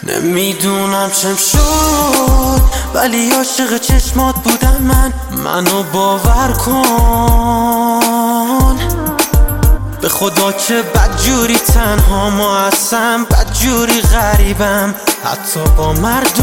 نمیدونم چم شد ولی عاشق چشمات بودم منو باور کن به خدا که بدجوری تنها ما هستم، بدجوری غریبم حتی با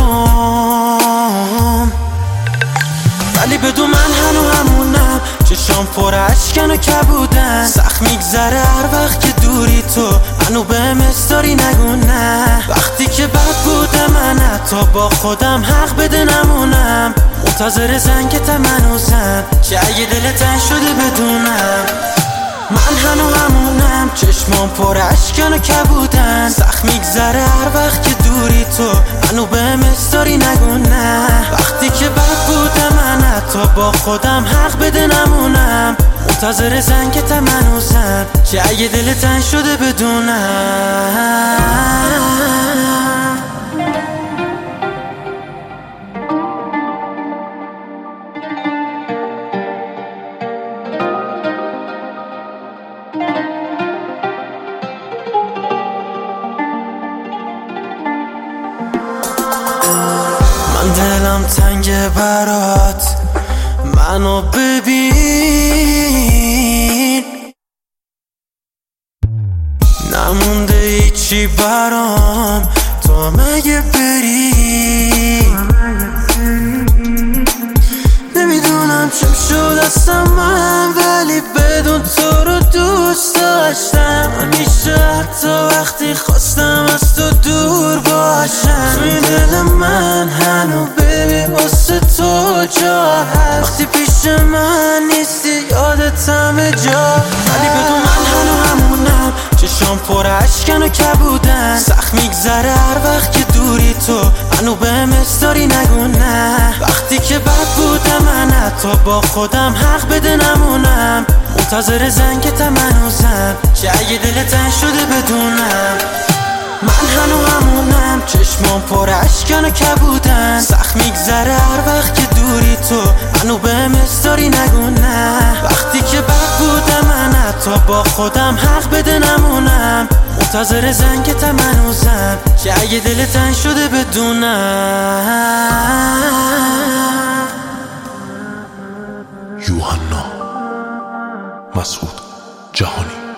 مردم. ولی بدون من هنو همونم، چشام پر اشکن و کبودن، سخت میگذره هر وقت که دوری تو منو بهم استاری نگو نه. وقتی که بد بوده من حتی با خودم حق بده نمونم، منتظر زنگتم هنوزم که اگه دل تنگ شده بدونم من هنو همونم، چشمام پر اشکن و کبودن، سخت میگذره هر وقت که دوری تو منو بهم استاری نگو نه. وقتی که بد بوده من حتی با خودم حق بده نمونم، منتظر زنگتم هنوزم که اگه دل تنگ شده بدونم. من دلم تنگه برات، منو ببین، نمونده هیچی برام تو مگه بری. نمیدونم چم شد اصلا من، ولی بدون تو رو دوست داشتم همیشه، حتی وقتی خواستم از تو دور باشم. توی دل من هنو ببین واسه تو جا هست، وقتی پیش من نیستی یادت همه جا. ولی بدون من هنو همونم، چشام پر اشکن و کبودن، سخت میگذره هر وقت که دوری تو منو بهم استاری نگو نه. وقتی که بد بودم من حتی با خودم حق بده نمونم، منتظر زنگتم هنوزم که اگه دل تنگ شده بدونم من هنو همونم، چشمام پر اشکن و کبودن، سخت میگذره هر وقت که دوری تو منو بهم استاری نگو نه. وقتی که بد بودم من حتی با خودم حق بده نمونم، منتظر زنگتم هنوزم که اگه دل تنگ شده بدونم. یوحنا مسعود جهانی.